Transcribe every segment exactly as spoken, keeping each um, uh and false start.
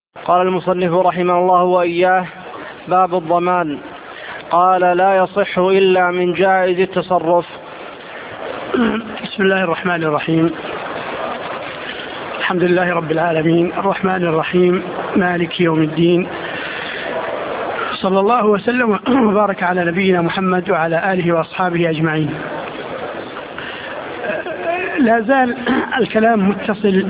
قال المصنف رحمه الله وإياه: باب الضمان. قال: لا يصح إلا من جائز التصرف. بسم الله الرحمن الرحيم. الحمد لله رب العالمين الرحمن الرحيم مالك يوم الدين، صلى الله وسلم وبارك على نبينا محمد وعلى آله وأصحابه أجمعين. لا زال الكلام متصل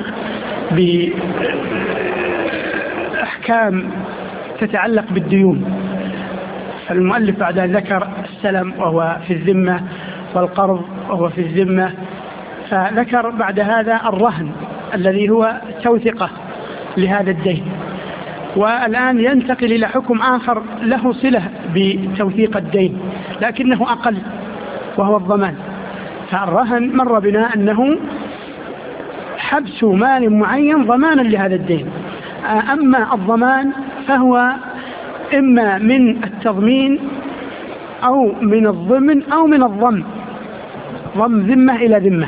بأحكام تتعلق بالديون. فالمؤلف بعد أن ذكر السلم وهو في الذمة والقرض وهو في الذمة، فذكر بعد هذا الرهن الذي هو توثيقة لهذا الدين، والآن ينتقل إلى حكم آخر له صلة بتوثيق الدين لكنه أقل، وهو الضمان. فالرهن مر بنا أنه حبس مال معين ضمانا لهذا الدين، أما الضمان فهو إما من التضمين أو من الضمن أو من الضم، ضم ذمة إلى ذمة،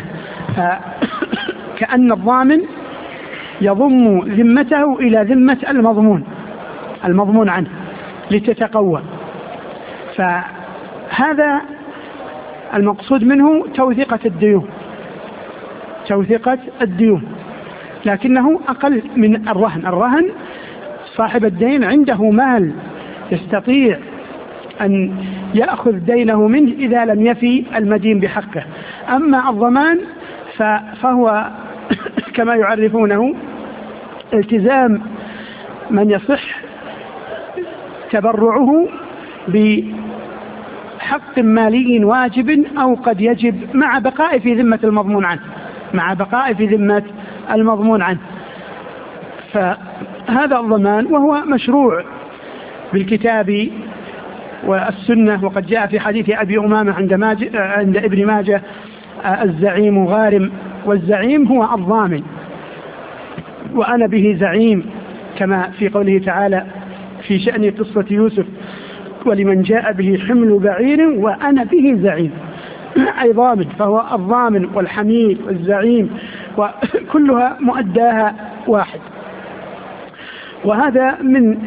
كأن الضامن يضم ذمته إلى ذمة المضمون المضمون عنه لتتقوى. فهذا المقصود منه توثيقة الديون توثيقة الديون لكنه أقل من الرهن. الرهن صاحب الدين عنده مال يستطيع أن يأخذ دينه منه إذا لم يفي المدين بحقه. أما الضمان فهو كما يعرفونه التزام من يصح تبرعه بحق مالي واجب أو قد يجب مع بقاء في ذمة المضمون عنه مع بقاء في ذمة المضمون عنه فهذا الضمان وهو مشروع بالكتاب والسنة. وقد جاء في حديث أبي أمامة عند, عند ابن ماجه: الزعيم غارم، والزعيم هو الضامن، وأنا به زعيم، كما في قوله تعالى في شأن قصة يوسف: ولمن جاء به حمل بعير وأنا به زعيم، أي ضامن. فهو الضامن والحميل والزعيم وكلها مؤداها واحد. وهذا من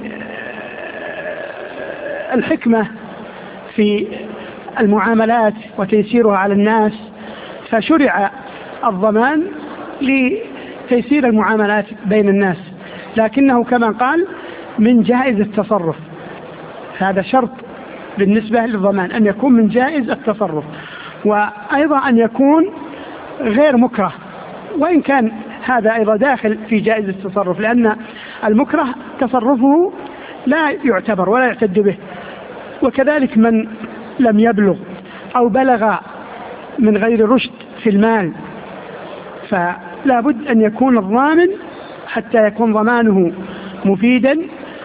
الحكمة في المعاملات وتيسيرها على الناس، فشرع الضمان لتيسير المعاملات بين الناس، لكنه كما قال من جائز التصرف. هذا شرط بالنسبة للضمان، أن يكون من جائز التصرف، وأيضا أن يكون غير مكره، وإن كان هذا أيضا داخل في جائز التصرف، لأن المكره تصرفه لا يعتبر ولا يعتد به. وكذلك من لم يبلغ أو بلغ من غير رشد في المال، فلا بد أن يكون الضامن حتى يكون ضمانه مفيدا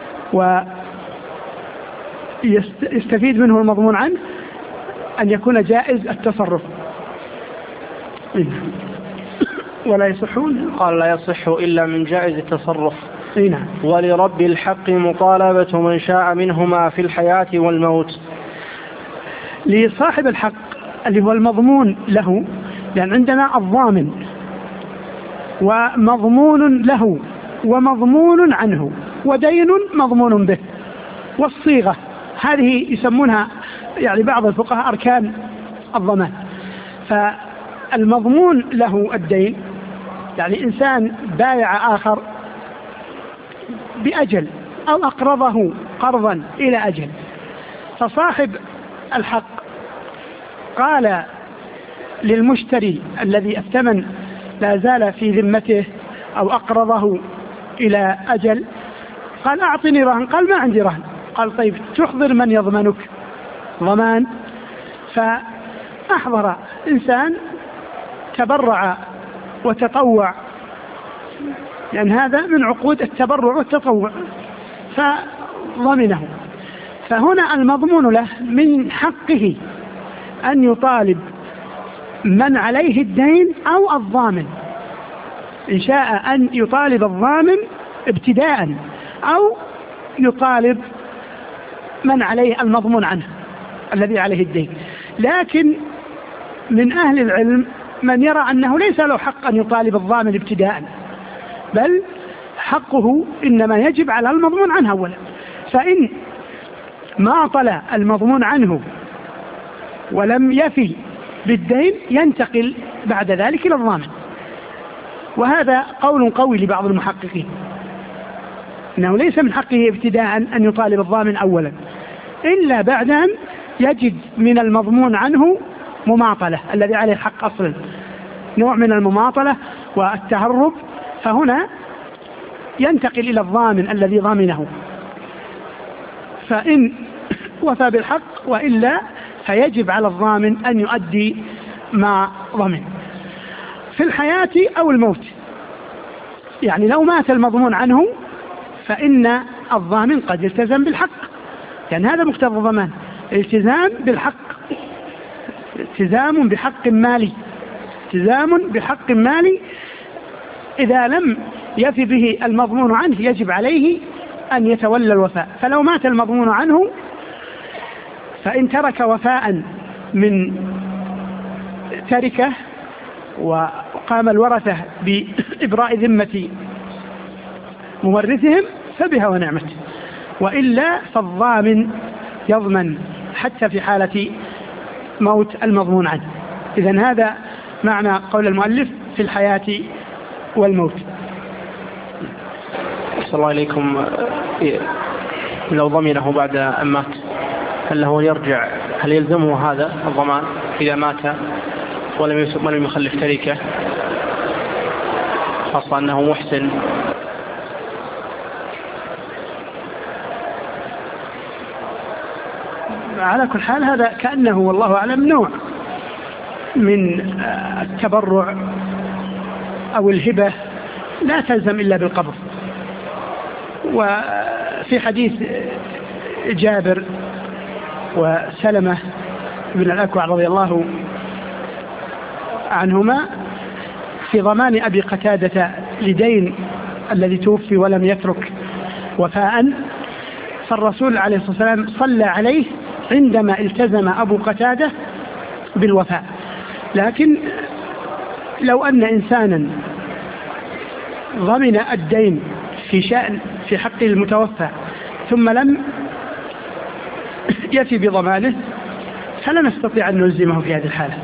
ويستفيد منه المضمون عنه، أن يكون جائز التصرف. ولا يصحون. قال: لا يصح إلا من جائز التصرف. نعم. ولرب الحق مطالبة من شاء منهما في الحياة والموت. لصاحب الحق اللي هو المضمون له، لأن عندنا الضامن ومضمون له ومضمون عنه ودين مضمون به، والصيغة هذه يسمونها يعني بعض الفقهاء أركان الضمان. فالمضمون له الدين، يعني إنسان بايع آخر بأجل أو أقرضه قرضا إلى أجل، فصاحب الحق قال للمشتري الذي الثمن لا زال في ذمته أو أقرضه إلى أجل، قال: أعطني رهن. قال: ما عندي رهن. قال: طيب تحضر من يضمنك ضمان. فأحضر إنسان تبرع وتطوع، لأن يعني هذا من عقود التبرع والتطوع، فضمنه. فهنا المضمون له من حقه أن يطالب من عليه الدين أو الضامن، إن شاء أن يطالب الضامن ابتداء أو يطالب من عليه المضمون عنه الذي عليه الدين. لكن من أهل العلم من يرى أنه ليس له حق أن يطالب الضامن ابتداء، بل فحقه إنما يجب على المضمون عنه أولا، فإن ما طلع المضمون عنه ولم يفي بالدين ينتقل بعد ذلك إلى الضامن. وهذا قول قوي لبعض المحققين إنه ليس من حقه ابتداء أن يطالب الضامن أولا إلا بعد أن يجد من المضمون عنه مماطلة، الذي عليه الحق أصلا نوع من المماطلة والتهرب، فهنا ينتقل إلى الضامن الذي ضامنه، فإن وفى بالحق، وإلا فيجب على الضامن أن يؤدي ما ضمن في الحياة أو الموت. يعني لو مات المضمون عنه فإن الضامن قد التزم بالحق، يعني هذا مقتضى الضمان، التزام بالحق، التزام بحق مالي، التزام بحق مالي. إذا لم يفي به المضمون عنه يجب عليه أن يتولى الوفاء. فلو مات المضمون عنه فإن ترك وفاء من تركه وقام الورثة بإبراء ذمة مورثهم فبها ونعمت، وإلا فالضامن يضمن حتى في حالة موت المضمون عنه. إذن هذا معنى قول المؤلف في الحياة والموت. صلى الله عليكم. لو ضمنه بعد أن مات هل له يرجع، هل يلزمه هذا الضمان إذا مات ولم يخلف تركه، خاصة أنه محسن؟ على كل حال هذا كأنه والله أعلم نوع من التبرع أو الهبة لا تلزم إلا بالقبض. وفي حديث جابر وسلمة بن الأكوع رضي الله عنهما في ضمان أبي قتادة لدين الذي توفي ولم يترك وفاء، فالرسول عليه الصلاة والسلام صلى عليه عندما التزم أبو قتادة بالوفاء. لكن لو أن إنسانا ضمن الدين في شأن في حق المتوفى ثم لم يفي بضمانه فلا نستطيع أن نلزمه في هذه الحالة.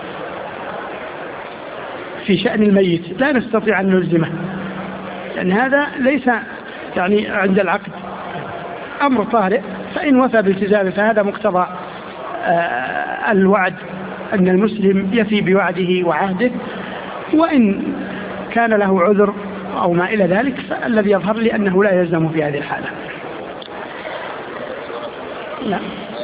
في شأن الميت لا نستطيع أن نلزمه، لأن هذا ليس يعني عند العقد أمر طارئ، فإن وفى بالتزامه فهذا مقتضى الوعد أن المسلم يفي بوعده وعهده، وإن كان له عذر أو ما إلى ذلك فالذي يظهر لي أنه لا يلزم في هذه الحالة. لا.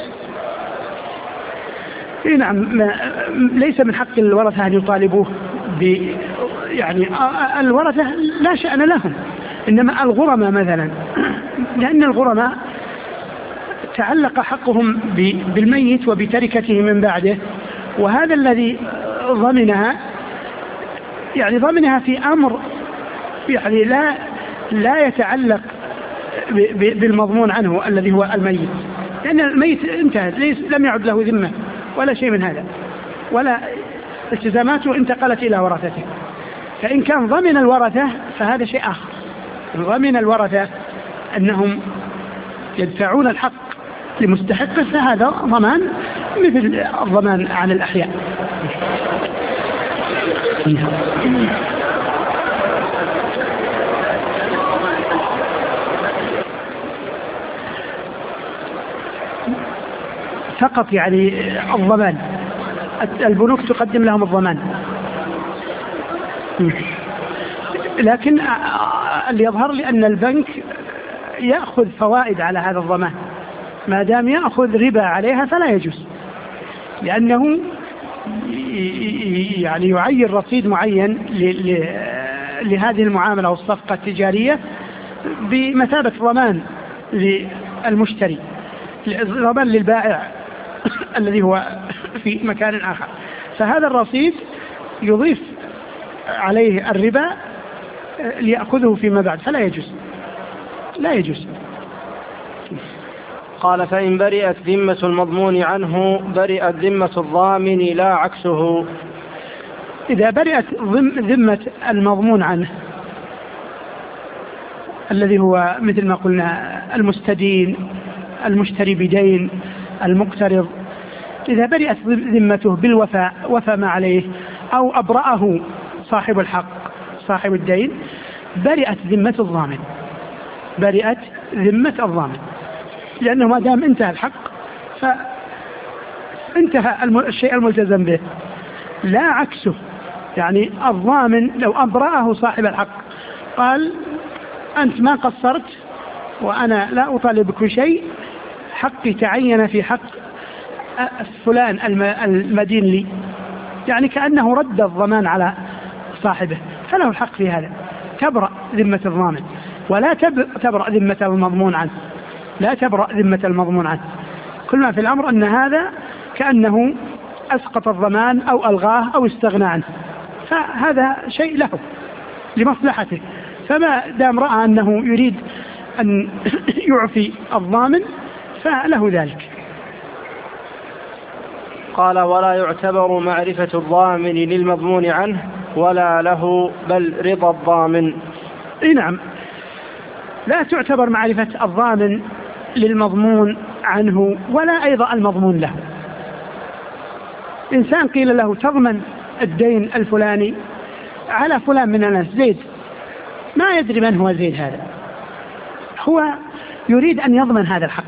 نعم، ليس من حق الورثة أن يطالبوه ب يعني الورثة لا شأن لهم، إنما الغرماء مثلا، لأن الغرماء تعلق حقهم بالميت وبتركته من بعده، وهذا الذي ضمنها يعني ضمنها في أمر يعني لا لا يتعلق بالمضمون عنه الذي هو الميت، لأن الميت انتهى، ليس لم يعد له ذمة ولا شيء من هذا، ولا التزاماته انتقلت إلى ورثته. فإن كان ضمن الورثة فهذا شيء آخر، ضمن الورثة أنهم يدفعون الحق لمستحقه فهذا ضمان مثل الضمان عن الأحياء. فقط يعني الضمان، البنوك تقدم لهم الضمان، لكن اللي يظهر لي أن البنك يأخذ فوائد على هذا الضمان، ما دام يأخذ ربا عليها فلا يجوز، لأنه يعني يعين رصيد معين لهذه المعاملة والصفقة التجارية بمثابة ضمان للمشتري، ضمان للبائع الذي هو في مكان آخر، فهذا الرصيد يضيف عليه الربا ليأخذه فيما بعد، فلا يجوز، لا يجوز. قال: فإن برئت ذمة المضمون عنه برئت ذمة الضامن لا عكسه. إذا برئت ذمة المضمون عنه الذي هو مثل ما قلنا المستدين، المشتري بدين، المقترض، إذا برئت ذمته بالوفاء وفى ما عليه أو أبرأه صاحب الحق صاحب الدين برئت ذمة الضامن، برئت ذمة الضامن، لأنه ما دام انتهى الحق فانتهى الشيء الملتزم به، لا عكسه. يعني الضامن لو أبرأه صاحب الحق قال أنت ما قصرت وأنا لا أطالبك شيء، حقي تعين في حق فلان المدين لي، يعني كأنه رد الضمان على صاحبه، فله الحق في هذا، تبرأ ذمة الضامن ولا تبرأ ذمة المضمون عنه، لا تبرأ ذمة المضمون عنه. كل ما في الأمر أن هذا كأنه أسقط الضمان أو ألغاه أو استغنى عنه، فهذا شيء له لمصلحته، فما دام رأى أنه يريد أن يعفي الضامن فله ذلك. قال: ولا يعتبر معرفة الضامن للمضمون عنه ولا له بل رضا الضامن. نعم، لا تعتبر معرفة الضامن للمضمون عنه ولا أيضا المضمون له. إنسان قيل له تضمن الدين الفلاني على فلان من الناس زيد، ما يدري من هو زيد هذا، هو يريد أن يضمن هذا الحق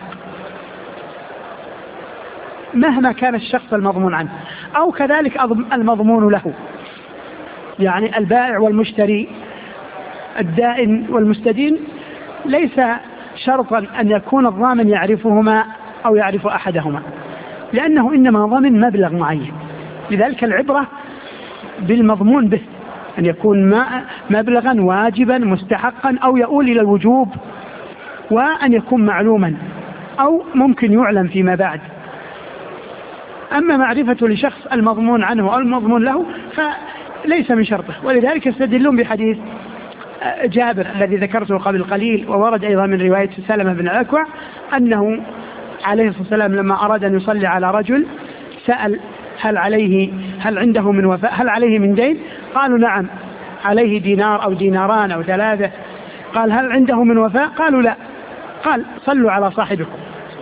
مهما كان الشخص المضمون عنه، أو كذلك المضمون له، يعني البائع والمشتري الدائن والمستدين ليس شرطا أن يكون الضامن يعرفهما أو يعرف أحدهما، لأنه إنما ضمن مبلغ معين، لذلك العبرة بالمضمون به، أن يكون مبلغا واجبا مستحقا أو يؤول إلى الوجوب، وأن يكون معلوما أو ممكن يعلم فيما بعد. أما معرفة لشخص المضمون عنه أو المضمون له فليس من شرطه، ولذلك يستدلون بحديث جابر الذي ذكرته قبل قليل، وورد أيضا من رواية سلمة بن الأكوع أنه عليه الصلاة والسلام لما أراد أن يصلي على رجل سأل هل عليه هل عنده من وفاء، هل عليه من دين؟ قالوا نعم عليه دينار أو ديناران أو ثلاثة. قال هل عنده من وفاء؟ قالوا لا. قال صلوا على صاحبكم.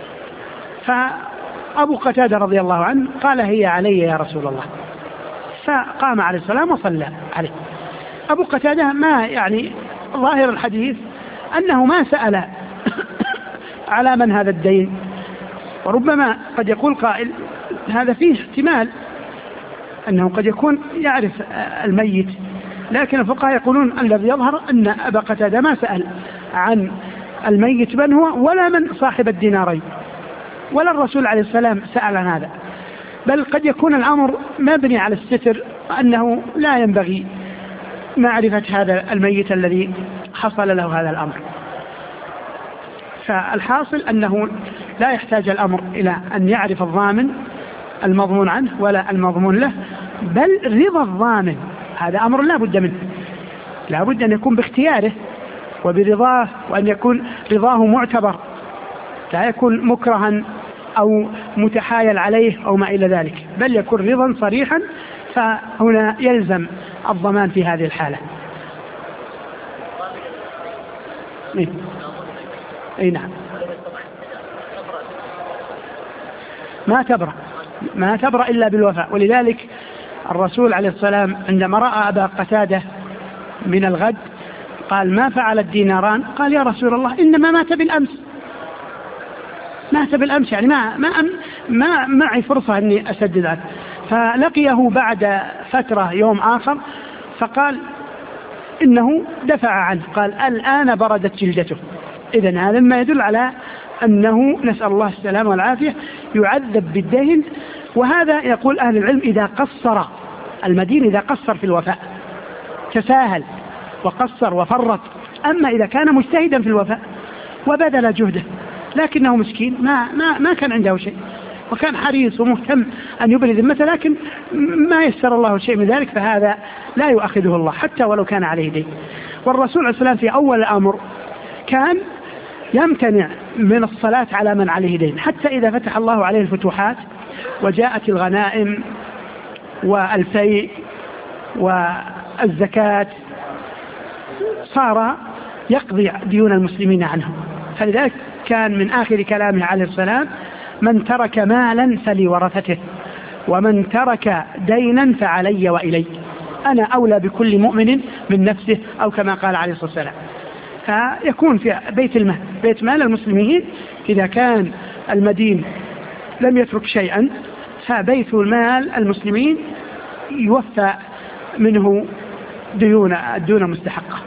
فأبو قتادة رضي الله عنه قال هي علي يا رسول الله، فقام عليه السلام وصلى عليه. أبو قتادة ما يعني ظاهر الحديث أنه ما سأل على من هذا الدين، وربما قد يقول قائل هذا فيه احتمال أنه قد يكون يعرف الميت، لكن الفقهاء يقولون الذي يظهر أن أبا قتادة ما سأل عن الميت من هو ولا من صاحب الدينارين، ولا الرسول عليه السلام سأل عن هذا، بل قد يكون الأمر مبني على الستر أنه لا ينبغي معرفة هذا الميت الذي حصل له هذا الأمر. فالحاصل أنه لا يحتاج الأمر إلى أن يعرف الضامن المضمون عنه ولا المضمون له، بل رضا الضامن هذا أمر لا بد منه، لا بد أن يكون باختياره وبرضاه، وأن يكون رضاه معتبر، لا يكون مكرها أو متحايل عليه أو ما إلى ذلك، بل يكون رضا صريحا، فهنا يلزم الضمان في هذه الحالة. أي نعم، ما تبرأ ما تبرأ إلا بالوفاء. ولذلك الرسول عليه السلام عندما رأى أبا قتادة من الغد قال ما فعل الديناران؟ قال يا رسول الله إنما مات بالأمس، مات بالأمس، يعني ما ما ما معي فرصة أني أسدد عنه. فلقيه بعد فترة يوم آخر فقال إنه دفع عنه، قال الآن بردت جلدته. إذن هذا ما يدل على أنه نسأل الله السلامة والعافية يعذب بالدين. وهذا يقول أهل العلم إذا قصر المدين، إذا قصر في الوفاء تساهل وقصر وفرط. أما إذا كان مجتهدا في الوفاء وبذل جهده لكنه مسكين ما, ما, ما كان عنده شيء، وكان حريص ومهتم أن يبري ذمته، لكن ما يسر الله شيء من ذلك، فهذا لا يؤخذه الله حتى ولو كان عليه دين. والرسول عليه السلام في أول الأمر كان يمتنع من الصلاة على من عليه دين، حتى إذا فتح الله عليه الفتوحات وجاءت الغنائم والفيء والزكاة صار يقضي ديون المسلمين عنهم. فلذلك كان من آخر كلامه عليه السلام: من ترك مالا فلورثته، ومن ترك دينا فعلي وإلي، أنا أولى بكل مؤمن من نفسه، أو كما قال عليه الصلاة والسلام. فيكون في بيت المال بيت مال المسلمين إذا كان المدين لم يترك شيئا، فبيت المال المسلمين يوفى منه ديون الدون مستحقة.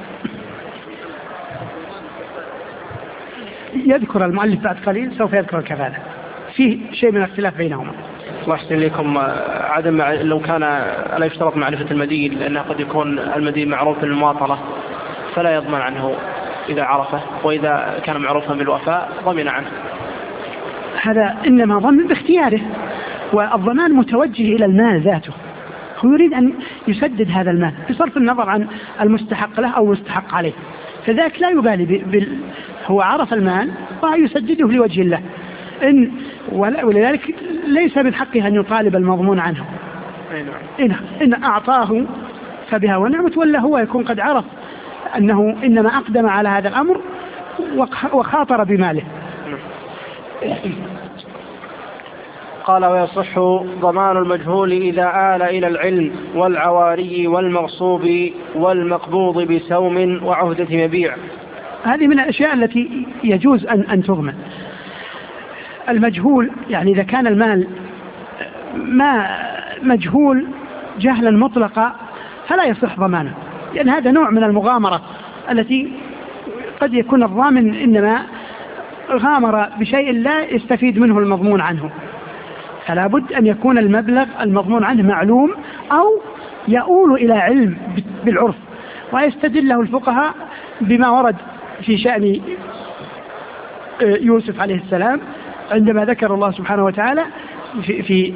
يذكر المؤلف بعد قليل، سوف يذكر الكفالة، فيه شيء من الاختلاف بينهما. الله يحسن لكم. عدم مع... لو كان لا يشترط معرفة المدين، لأنه قد يكون المدين معروف بالمماطلة فلا يضمن عنه إذا عرفه، وإذا كان معروفا بالوفاء ضمن عنه. هذا إنما ضمن باختياره، والضمان متوجه إلى المال ذاته، هو يريد أن يسدد هذا المال بصرف النظر عن المستحق له أو مستحق عليه، فذاك لا يبالي بال... هو عرف المال ويسدده لوجه الله، إن ولذلك ليس من حقه أن يطالب المضمون عنه. إن, إن أعطاه فبها ونعمت، ولا هو يكون قد عرف أنه إنما أقدم على هذا الأمر وخاطر بماله. قال: ويصح ضمان المجهول إذا آل إلى العلم والعواري والمغصوب والمقبوض بسوم وعهدة مبيع. هذه من الأشياء التي يجوز أن, أن تضمن. المجهول يعني إذا كان المال ما مجهول جهلا مطلقا فلا يصح ضمانه، لأن يعني هذا نوع من المغامرة التي قد يكون الضامن إنما غامر بشيء لا يستفيد منه المضمون عنه، فلا بد أن يكون المبلغ المضمون عنه معلوم أو يؤول إلى علم بالعرف. ويستدل له الفقهاء بما ورد في شأن يوسف عليه السلام عندما ذكر الله سبحانه وتعالى في, في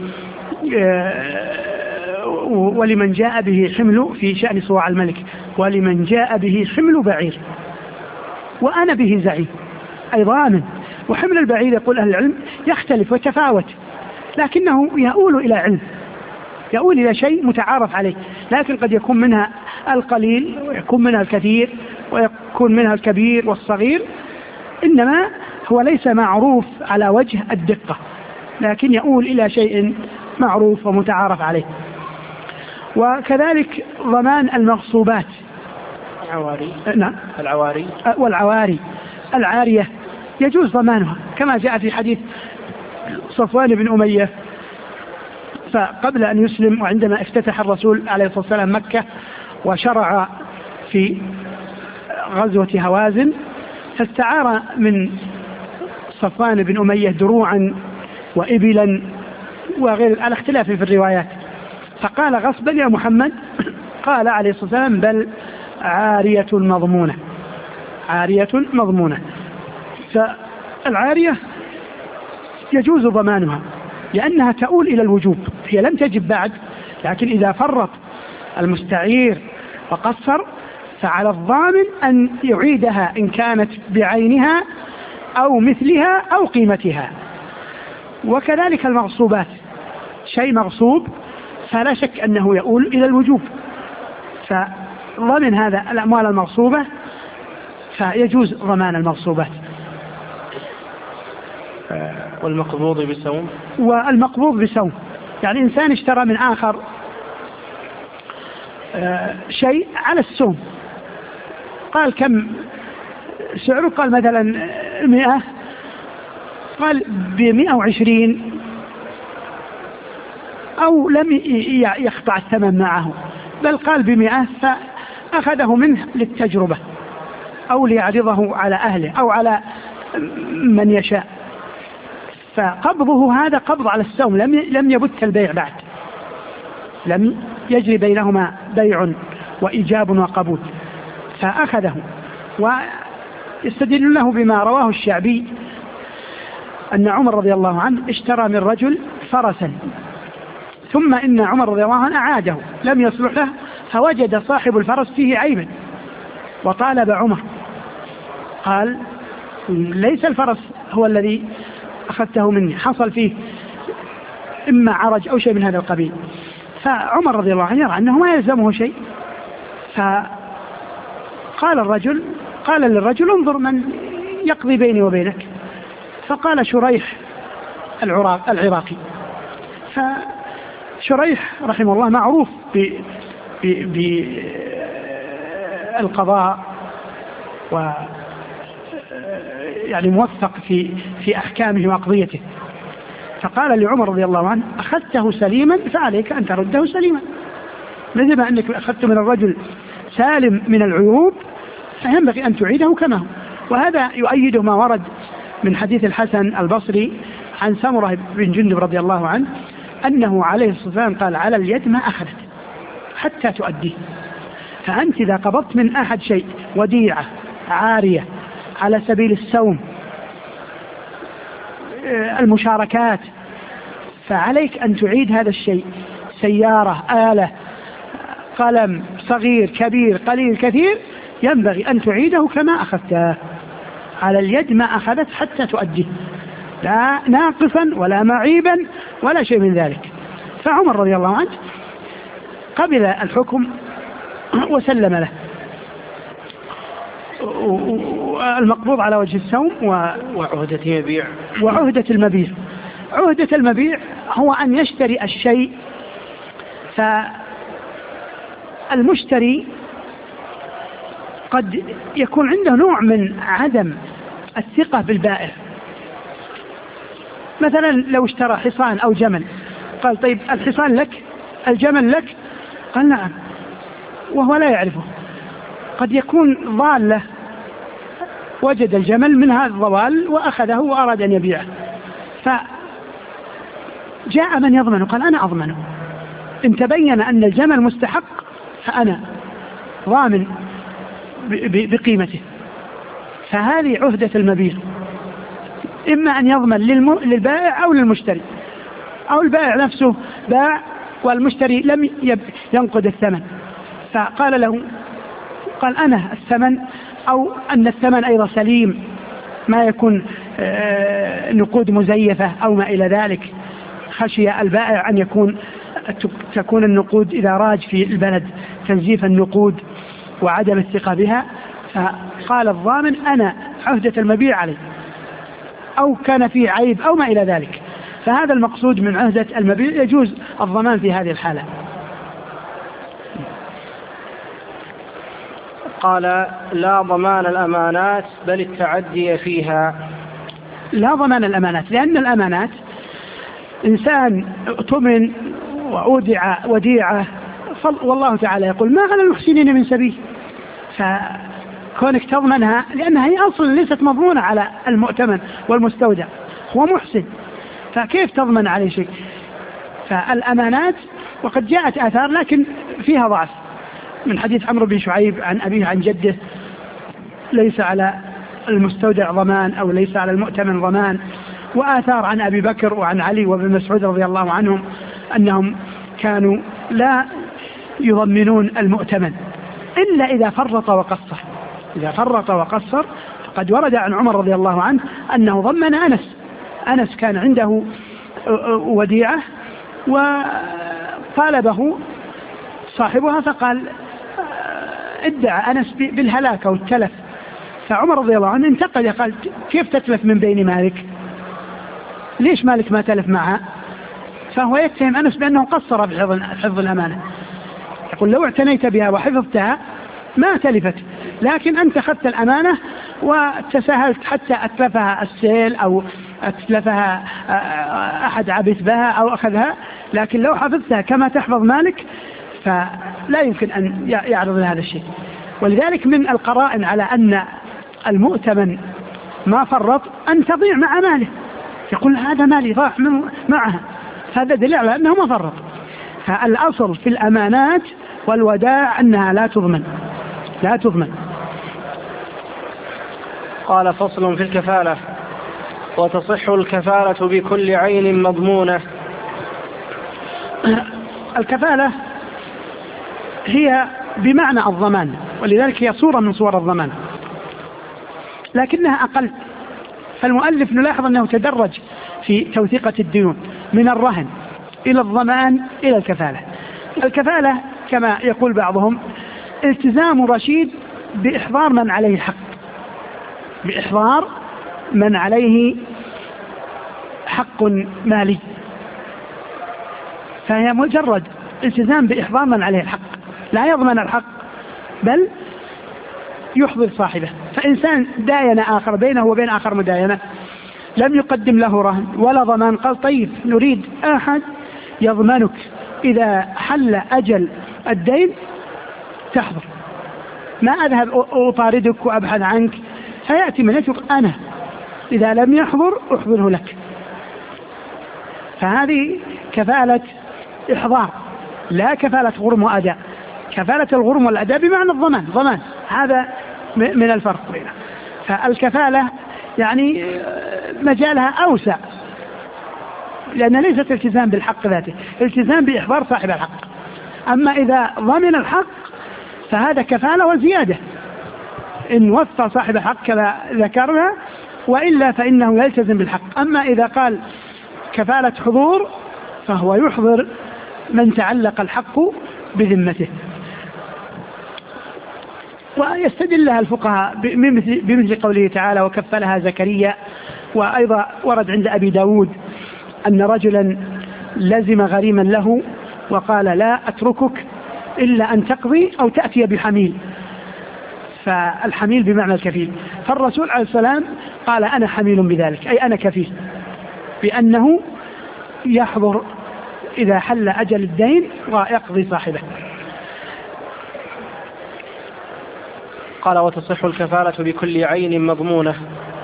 ولمن جاء به حمل في شأن صواع الملك، ولمن جاء به حمل بعير وأنا به زعيم، أي ضامن. وحمل البعير يقول أهل العلم يختلف ويتفاوت، لكنه يؤول إلى علم، يؤول إلى شيء متعارف عليه، لكن قد يكون منها القليل ويكون منها الكثير ويكون منها الكبير والصغير، إنما هو ليس معروف على وجه الدقة، لكن يؤول إلى شيء معروف ومتعارف عليه. وكذلك ضمان المغصوبات، العواري. نعم، العواري والعواري العارية يجوز ضمانها، كما جاء في حديث صفوان بن أمية، فقبل أن يسلم وعندما افتتح الرسول عليه الصلاة والسلام مكة وشرع في غزوة هوازن، فاستعار من صفوان بن أمية دروعا وإبلا وغير على اختلاف في الروايات، فقال: غصبا يا محمد؟ قال عليه الصلاة والسلام: بل عارية مضمونة، عارية مضمونة. فالعارية يجوز ضمانها لأنها تؤول إلى الوجوب، هي لم تجب بعد، لكن إذا فرط المستعير وقصر فعلى الضامن أن يعيدها إن كانت بعينها أو مثلها أو قيمتها. وكذلك المغصوبات، شيء مغصوب فلا شك أنه يؤول إلى الوجوب، فضمن هذا الأموال المغصوبة فيجوز ضمان المغصوبات. والمقبوض بسوم، والمقبوض بسوم يعني إنسان اشترى من آخر شيء على السوم، قال: كم سعره؟ قال مثلا مئة، قال بمئة وعشرين، أو لم يخضع الثمن معه بل قال بمئة، فأخذه منه للتجربة أو ليعرضه على أهله أو على من يشاء، فقبضه هذا قبض على السوم، لم لم يبت البيع بعد، لم يجري بينهما بيع وإيجاب وقبول، فأخذه. ويستدل له بما رواه الشعبي أن عمر رضي الله عنه اشترى من رجل فرسا، ثم إن عمر رضي الله عنه أعاده، لم يصلح له، فوجد صاحب الفرس فيه عيبا وطالب عمر، قال: ليس الفرس هو الذي أخذته مني، حصل فيه إما عرج أو شيء من هذا القبيل. فعمر رضي الله عنه يرى أنه ما يلزمه شيء، فقال الرجل: قال للرجل انظر من يقضي بيني وبينك، فقال شريح العراقي. فشريح رحمه الله معروف بالقضاء و يعني موثق في في أحكامه وأقضيته، فقال لعمر رضي الله عنه أخذته سليما فعليك أن ترده سليما، مثل ما أنك أخذت من الرجل سالم من العيوب فينبغي أن تعيده كما هو. وهذا يؤيده ما ورد من حديث الحسن البصري عن سمرة بن جندب رضي الله عنه أنه عليه الصلاة والسلام قال على اليد ما أخذت حتى تؤديه. فأنت إذا قبضت من أحد شيء وديعة عارية على سبيل السوم المشاركات فعليك أن تعيد هذا الشيء، سيارة، آلة، قلم، صغير كبير قليل كثير، ينبغي أن تعيده كما أخذته. على اليد ما أخذت حتى تؤديه، لا ناقصا ولا معيبا ولا شيء من ذلك. فعمر رضي الله عنه قبل الحكم وسلم له. المقبوض على وجه السوم وعهدة المبيع. وعهدة المبيع عهدة المبيع هو أن يشتري الشيء، فالمشتري قد يكون عنده نوع من عدم الثقة بالبائع. مثلا لو اشترى حصان أو جمل قال طيب الحصان لك الجمل لك، قال نعم، وهو لا يعرفه. قد يكون ضالة وجد الجمل من هذا الضوال وأخذه وأراد أن يبيعه، فجاء من يضمنه قال أنا أضمنه، إن تبين أن الجمل مستحق فأنا ضامن بقيمته. فهذه عهدة المبيع، إما أن يضمن للبائع أو للمشتري، أو البائع نفسه باع والمشتري لم ينقد الثمن فقال له قال أنا الثمن، أو أن الثمن أيضا سليم ما يكون نقود مزيفة أو ما إلى ذلك، خشي البائع أن يكون تكون النقود إذا راج في البلد تنزيف النقود وعدم الثقة بها، فقال الضامن أنا عهدة المبيع عليه، أو كان فيه عيب أو ما إلى ذلك. فهذا المقصود من عهدة المبيع، يجوز الضمان في هذه الحالة. قال لا ضمان الأمانات بل التعدي فيها. لا ضمان الأمانات، لأن الأمانات إنسان اؤتمن وأودع وديعة، والله تعالى يقول ما على المحسنين من سبيل، فكونك تضمنها لأنها هي أصلا ليست مضمونة على المؤتمن والمستودع، هو محسن، فكيف تضمن عليه شيء؟ فالأمانات وقد جاءت آثار لكن فيها ضعف، من حديث عمرو بن شعيب عن أبيه عن جده ليس على المستودع ضمان أو ليس على المؤتمن ضمان، وآثار عن أبي بكر وعن علي وابن مسعود رضي الله عنهم أنهم كانوا لا يضمنون المؤتمن إلا إذا فرط وقصر. إذا فرط وقصر فقد ورد عن عمر رضي الله عنه أنه ضمن أنس أنس كان عنده وديعة وطالبه صاحبها فقال ادعى أنس بالهلاك أو التلف، فعمر رضي الله عنه انتقد قال كيف تتلف من بين مالك؟ ليش مالك ما تلف معها؟ فهو يتهم أنس بأنه قصر في حفظ الأمانة، يقول لو اعتنيت بها وحفظتها ما تلفت، لكن أنت أخذت الأمانة وتساهلت حتى أتلفها السيل أو أتلفها أحد عبث بها أو أخذها، لكن لو حفظتها كما تحفظ مالك فلا يمكن أن يعرض لهذا الشيء. ولذلك من القرائن على أن المؤتمن ما فرط أن تضيع مع ماله، يقول هذا مالي ضاع معها، هذا دليل على أنه ما فرط. فالأصل في الأمانات والوداع أنها لا تضمن لا تضمن. قال فصل في الكفالة. وتصح الكفالة بكل عين مضمونة. الكفالة هي بمعنى الضمان، ولذلك هي صورة من صور الضمان لكنها أقل. فالمؤلف نلاحظ أنه تدرج في توثيقة الديون من الرهن إلى الضمان إلى الكفالة. الكفالة كما يقول بعضهم التزام رشيد بإحضار من عليه الحق، بإحضار من عليه حق مالي، فهي مجرد التزام بإحضار من عليه الحق، لا يضمن الحق بل يحضر صاحبه. فإنسان داين آخر بينه وبين آخر مداينة لم يقدم له رهن ولا ضمان، قال طيب نريد أحد يضمنك إذا حل أجل الدين تحضر، ما أذهب أطاردك وأبحث عنك، فيأتي من يترك أنا إذا لم يحضر أحضره لك. فهذه كفالة إحضار لا كفالة غرم وأداء. كفالة الغرم والأداء بمعنى الضمان، ضمان، هذا من الفرق بينه. فالكفالة يعني مجالها أوسع، لأن ليست التزام بالحق ذاته، التزام بإحضار صاحب الحق. أما إذا ضمن الحق فهذا كفالة وزيادة، إن وفى صاحب الحق كما ذكرنا، وإلا فإنه يلتزم بالحق. أما إذا قال كفالة حضور فهو يحضر من تعلق الحق بذمته. ويستدلها الفقهاء بمثل, بمثل قوله تعالى وكفلها زكريا. وأيضا ورد عند أبي داود أن رجلا لزم غريما له وقال لا أتركك إلا أن تقضي أو تأتي بحميل، فالحميل بمعنى الكفيل، فالرسول عليه السلام قال أنا حميل بذلك، أي أنا كفيل بأنه يحضر إذا حل أجل الدين ويقضي صاحبه. قال وتصح الكفالة بكل عين مضمونة.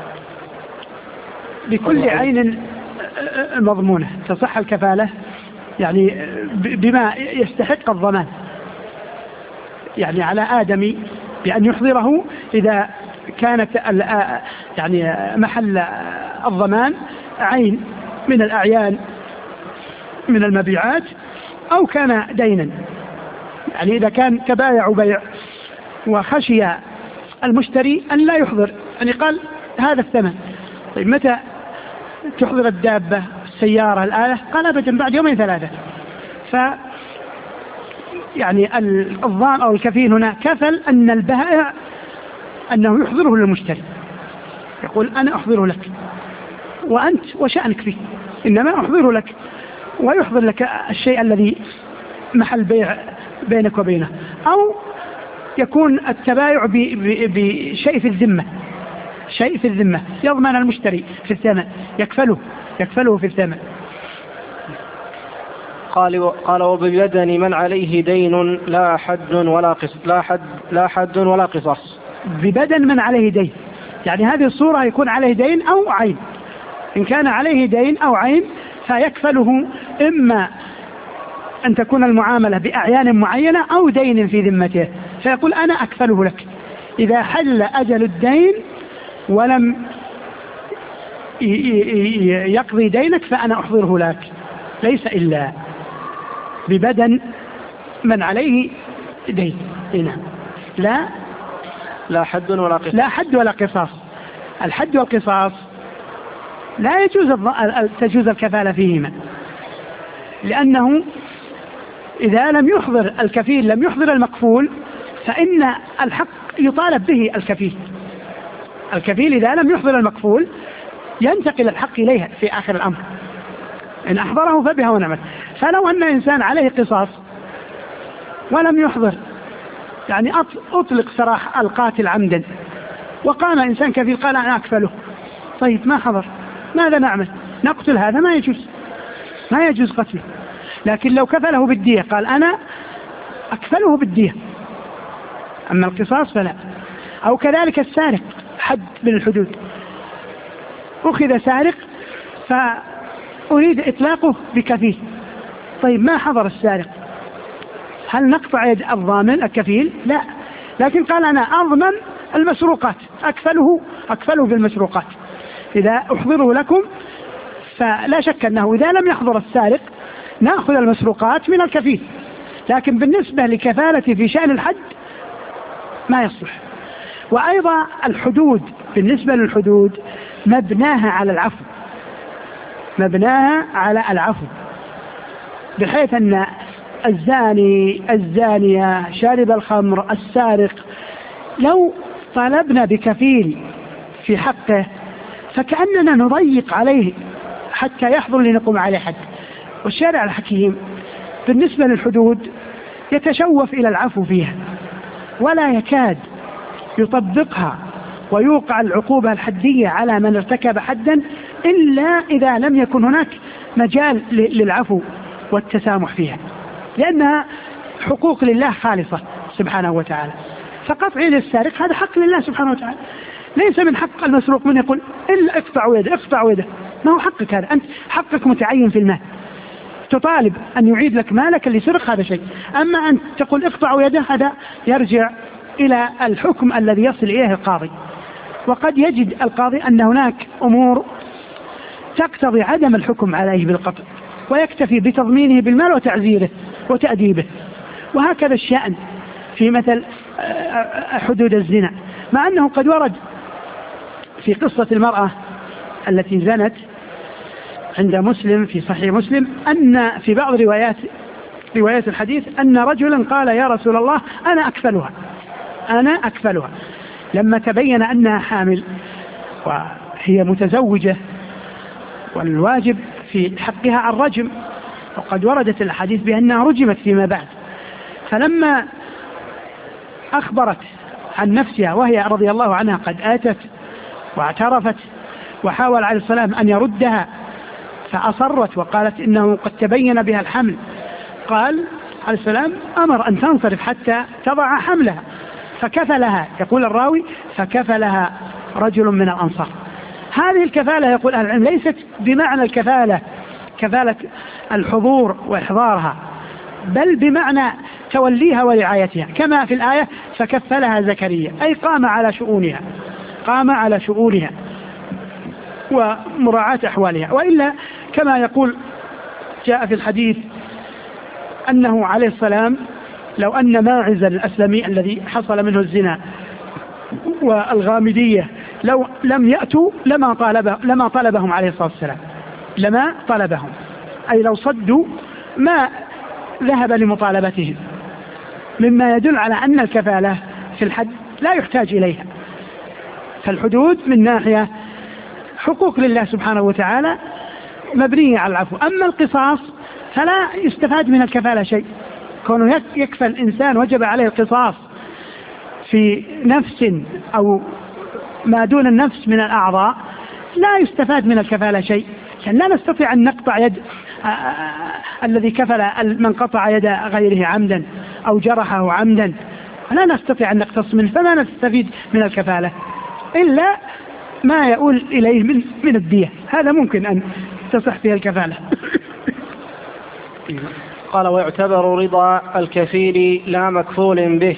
بكل عين مضمونة تصح الكفالة يعني بما يستحق الضمان، يعني على آدمي بأن يحضره إذا كانت يعني محل الضمان عين من الأعيان من المبيعات أو كان دينا. يعني إذا كان تبايع بيع وخشي المشتري أن لا يحضر، يعني قال هذا الثمن، طيب متى تحضر الدابة السيارة الآلة؟ قال أبدا بعد يومين ثلاثة. ف يعني الضامن أو الكفيل هنا كفل أن البائع أنه يحضره للمشتري، يقول أنا أحضره لك وأنت وشأنك فيه، إنما أحضره لك، ويحضر لك الشيء الذي محل بيع بينك وبينه. أو يكون التبايع بشيء في الذمة، شيء في الذمة يضمن المشتري في الثمن، يكفله يكفله في الثمن. قال قال وببدن من عليه دين لا حد ولا قص لا حد لا حد ولا قصاص. ببدن من عليه دين، يعني هذه الصورة يكون عليه دين أو عين. إن كان عليه دين أو عين فيكفله إما أن تكون المعاملة بأعيان معينة أو دين في ذمته، فيقول أنا أكفله لك إذا حل أجل الدين ولم يقضي دينك فأنا أحضره لك، ليس إلا ببدن من عليه دين. هنا لا لا حد ولا قصاص. لا حد ولا قصاص. الحد والقصاص لا يجوز تجوز الكفالة فيهما، لأنه إذا لم يحضر الكفيل لم يحضر المكفول فإن الحق يطالب به الكفيل. الكفيل إذا لم يحضر المكفول ينتقل الحق إليها في آخر الأمر، إن أحضره فبها ونعمت. فلو أن إنسان عليه قصاص ولم يحضر، يعني أطلق سراح القاتل عمدا وقام إنسان كفيل قال أنا أكفله، طيب ما حضر، ماذا نعمل؟ نقتل هذا؟ ما يجوز، ما يجوز قتله. لكن لو كفله بالدية قال أنا أكفله بالدية، أما القصاص فلا. أو كذلك السارق، حد من الحدود، أخذ سارق فأريد إطلاقه بكفيل، طيب ما حضر السارق، هل نقطع يد الضامن الكفيل؟ لا، لكن قال أنا أضمن المسروقات، أكفله أكفله بالمسروقات إذا أحضره لكم. فلا شك أنه إذا لم يحضر السارق نأخذ المسروقات من الكفيل، لكن بالنسبة لكفالته في شأن الحد ما يصلح. وأيضا الحدود، بالنسبة للحدود مبناها على العفو، مبناها على العفو، بحيث أن الزاني الزانية شارب الخمر السارق لو طالبنا بكفيل في حقه فكأننا نضيق عليه حتى يحضر لنقوم عليه حد. والشارع الحكيم بالنسبة للحدود يتشوف إلى العفو فيها ولا يكاد يطبقها ويوقع العقوبة الحدية على من ارتكب حدا إلا إذا لم يكن هناك مجال للعفو والتسامح فيها، لأنها حقوق لله خالصة سبحانه وتعالى. فقطع يد السارق هذا حق لله سبحانه وتعالى، ليس من حق المسروق من يقول إلا اقطعوا يده اقطعوا يده، ما هو حقك هذا، أنت حقك متعين في المال، تطالب أن يعيد لك مالك اللي سرق هذا شيء. أما أن تقول اقطعوا يده هذا يرجع إلى الحكم الذي يصل إليه القاضي. وقد يجد القاضي أن هناك أمور تقتضي عدم الحكم عليه بالقطع ويكتفي بتضمينه بالمال وتعزيره وتأديبه. وهكذا الشأن في مثل حدود الزنا، مع أنه قد ورد في قصة المرأة التي زنت عند مسلم في صحيح مسلم أن في بعض روايات روايات الحديث أن رجلا قال يا رسول الله أنا أكفلها أنا أكفلها لما تبين أنها حامل وهي متزوجة والواجب في حقها الرجم، وقد وردت الحديث بأنها رجمت فيما بعد. فلما أخبرت عن نفسها وهي رضي الله عنها قد آتت واعترفت وحاول عليه السلام أن يردها فأصرت وقالت إنه قد تبين بها الحمل، قال عليه السلام أمر أن تنصرف حتى تضع حملها فكفلها. يقول الراوي فكفلها رجل من الأنصار. هذه الكفالة يقول أهل العلم ليست بمعنى الكفالة كفالة الحضور وإحضارها، بل بمعنى توليها ورعايتها، كما في الآية فكفلها زكريا، أي قام على شؤونها قام على شؤونها ومراعاة أحوالها. وإلا كما يقول جاء في الحديث أنه عليه السلام لو أن ماعز الأسلمي الذي حصل منه الزنا والغامدية لو لم يأتوا لما طالب لما طلبهم عليه الصلاة والسلام لما طلبهم، أي لو صدوا ما ذهب لمطالبتهم، مما يدل على أن الكفالة في الحد لا يحتاج إليها. فالحدود من ناحية حقوق لله سبحانه وتعالى مبنية على العفو. أما القصاص فلا يستفاد من الكفالة شيء، كونه يكفل الإنسان وجب عليه القصاص في نفس أو ما دون النفس من الأعضاء لا يستفاد من الكفالة شيء، لأن لا نستطيع أن نقطع يد الذي كفل من قطع يد غيره عمدا أو جرحه عمدا، لا نستطيع أن نقتص منه، فما نستفيد من الكفالة إلا ما يؤول إليه من من الدية، هذا ممكن أن تصح فيه الكفالة. قال ويعتبر رضا الكفيل لا مكفول به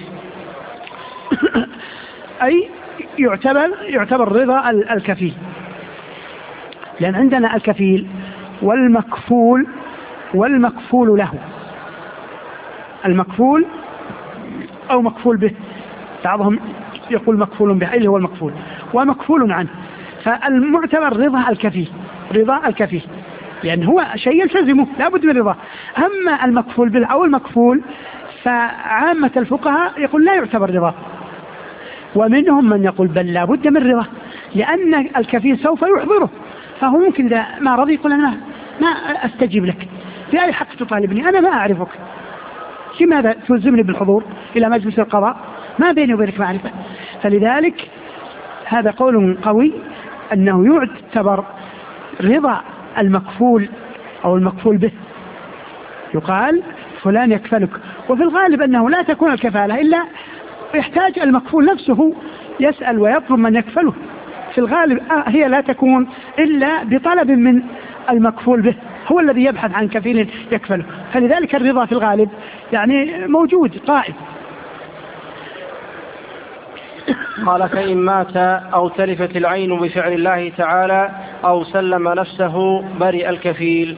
أي يعتبر يعتبر رضا الكفيل، لأن عندنا الكفيل والمكفول والمكفول له، المكفول أو مكفول به، بعضهم يقول مكفول به اللي هو المكفول ومكفول عنه. فالمعتبر رضا الكفيل رضا الكفيل لأن هو شيء يلتزمه لا بد من رضاه. أما المكفول به أو المكفول فعامة الفقهاء يقول لا يعتبر رضاه، ومنهم من يقول بل لا بد من رضاه، لأن الكفيل سوف يحضره، فهو ممكن إذا ما رضي يقول أنا ما أستجيب لك، بأي حق تطالبني، أنا ما أعرفك، لماذا تلزمني بالحضور إلى مجلس القضاء، ما بيني وبينك معرفة. فلذلك هذا قول قوي أنه يعتبر رضا المكفول أو المكفول به، يقال فلان يكفلك. وفي الغالب أنه لا تكون الكفالة إلا يحتاج المكفول نفسه يسأل ويطلب من يكفله، في الغالب هي لا تكون إلا بطلب من المكفول به، هو الذي يبحث عن كفيل يكفله. فلذلك الرضا في الغالب يعني موجود قائم. قال فإن مات أو تلفت العين بفعل الله تعالى أو سلم نفسه برئ الكفيل.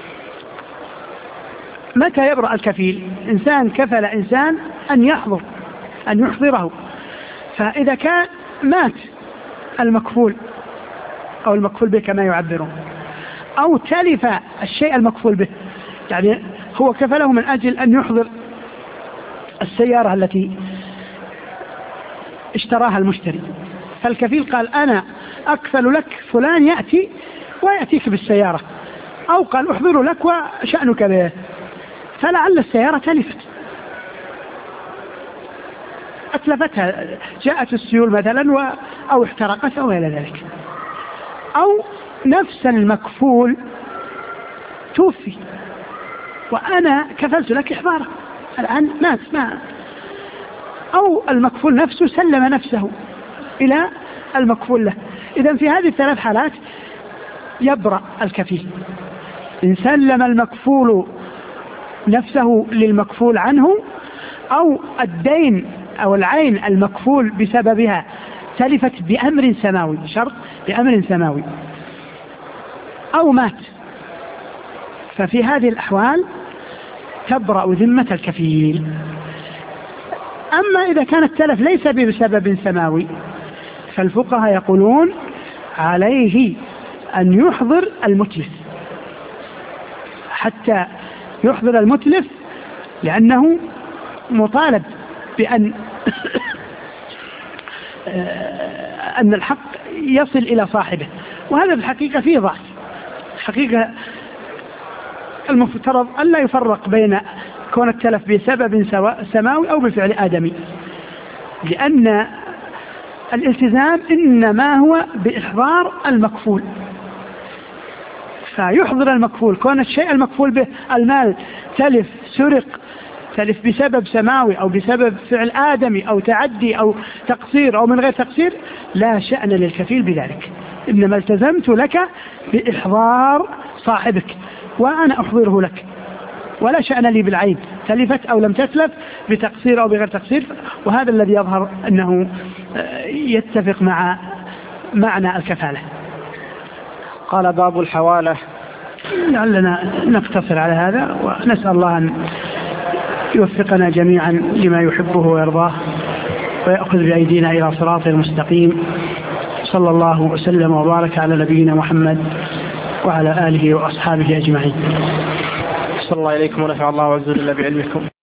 متى يبرأ الكفيل؟ إنسان كفل إنسان أن يحضر أن يحضره، فإذا كان مات المكفول أو المكفول به كما يعبرون، أو تلف الشيء المكفول به، يعني هو كفله من أجل أن يحضر السيارة التي اشتراها المشتري، فالكفيل قال أنا أكفل لك فلان يأتي ويأتيك بالسيارة، أو قال أحضر لك وشأنك به، فلعل السيارة تلفت أتلفتها، جاءت السيول مثلا و... أو احترقت أو إلى ذلك، أو نفس المكفول توفي وأنا كفلت لك إحضاره الآن مات ما، أو المكفول نفسه سلم نفسه إلى المكفول له. إذن في هذه الثلاث حالات يبرأ الكفيل، إن سلم المكفول نفسه للمكفول عنه، أو الدين أو العين المكفول بسببها تلفت بأمر سماوي، شرط بأمر سماوي، أو مات، ففي هذه الأحوال تبرأ ذمة الكفيل. أما إذا كان التلف ليس بسبب سماوي فالفقهاء يقولون عليه أن يحضر المتلف، حتى يحضر المتلف لأنه مطالب بأن أن الحق يصل إلى صاحبه، وهذا بالحقيقة فيه ضعف. حقيقة المفترض أن لا يفرق بين كون التلف بسبب سماوي أو بفعل آدمي، لأن الالتزام إنما هو بإحضار المكفول، فيحضر المكفول. كون الشيء المكفول به المال تلف سرق تلف بسبب سماوي أو بسبب فعل آدمي أو تعدي أو تقصير أو من غير تقصير، لا شأن للكفيل بذلك، إنما التزمت لك بإحضار صاحبك وأنا أحضره لك، ولا شأن لي بالعين تلفت أو لم تتلف بتقصير أو بغير تقصير. وهذا الذي يظهر أنه يتفق مع معنى الكفالة. قال باب الحوالة. لعلنا نقتصر على هذا، ونسأل الله أن يوفقنا جميعا لما يحبه ويرضاه، ويأخذ بأيدينا إلى صراط المستقيم. صلى الله وسلم وبارك على نبينا محمد وعلى آله وأصحابه أجمعين. صلى الله إليكم ونفع الله وعز وجل بعلمكم.